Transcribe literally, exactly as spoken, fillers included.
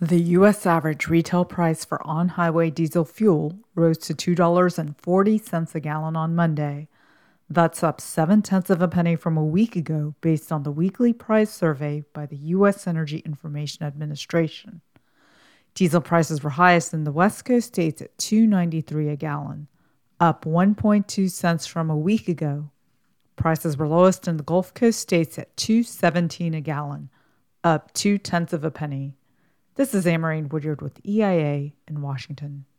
The U S average retail price for on-highway diesel fuel rose to two dollars and forty cents a gallon on Monday. That's up seven tenths of a penny from a week ago based on the weekly price survey by the U S Energy Information Administration. Diesel prices were highest in the West Coast states at two dollars and ninety-three cents a gallon, up one point two cents from a week ago. Prices were lowest in the Gulf Coast states at two dollars and seventeen cents a gallon, up two tenths of a penny. This is Amarine Woodyard with E I A in Washington.